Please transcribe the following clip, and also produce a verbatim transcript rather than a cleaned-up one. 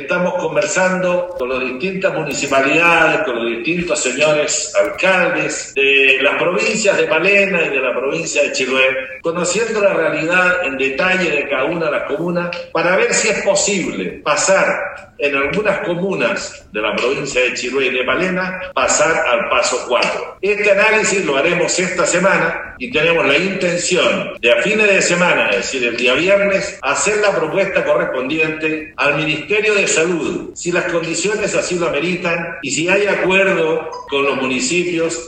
estamos conversando con las distintas municipalidades, con los distintos señores alcaldes de las provincias de Palena y de la provincia de Chiloé, conociendo la realidad en detalle de cada una de las comunas, para ver si es posible pasar en algunas comunas de la provincia de Chiloé y de Palena, pasar al paso cuatro. Este análisis lo haremos esta semana y tenemos la intención de a fines de semana, es decir, el día viernes, hacer la propuesta correspondiente al Ministerio de Salud, si las condiciones así lo ameritan y si hay acuerdo con los municipios